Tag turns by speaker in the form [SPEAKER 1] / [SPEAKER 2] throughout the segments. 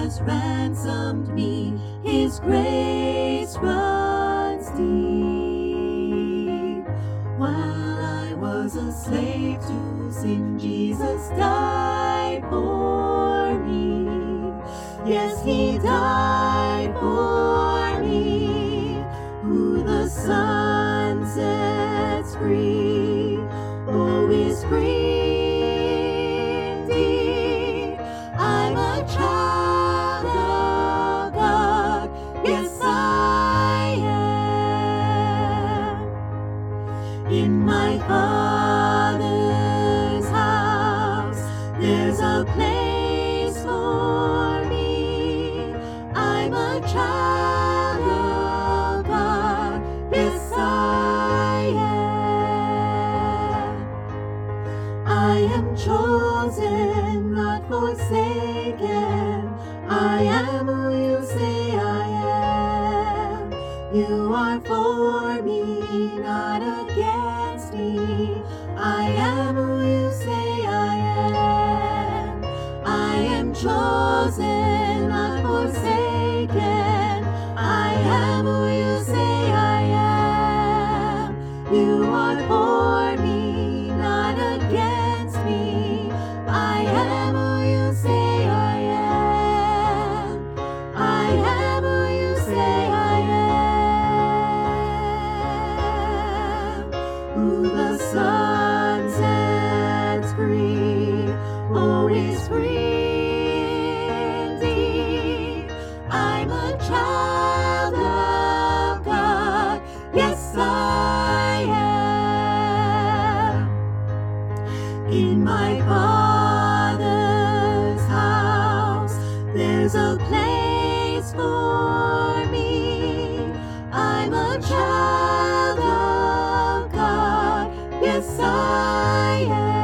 [SPEAKER 1] has ransomed me. His grace runs deep. While I was a slave to sin, Jesus died for me. Yes, He died for me. Who the Son sets free, oh, is free indeed. I'm a child of God. Yes, I am. In my Father's house, there's a place for me. I'm a child of God. Yes, I am. I am chosen, not forsaken. I am who you say I am. You are for me, not against me. I am who you say I am. I am chosen, not forsaken. I am who you say I am. You are for me, not against me. I am who you say I am. I am who you say I am. Who the Son sets free, oh, is free indeed. I'm a child of God. Yes, I am. In my Father's house, there's a place for me. I'm a child of God. Yes, I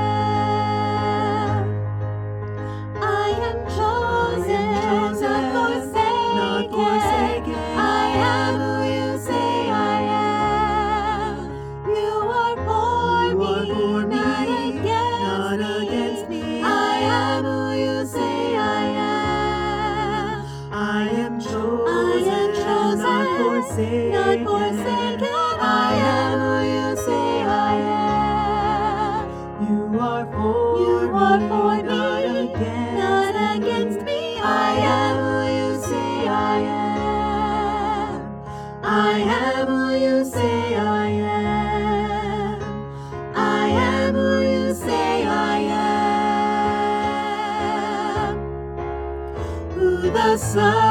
[SPEAKER 1] am. I am chosen, not forsaken. I am who you say I am. You are for me, not against me. I am who you say I am. I am chosen, not forsaken. I am who you say I am. You are for me, not against me. I am who you say I am. I am who you say I am. I am who you say I am. Who the Son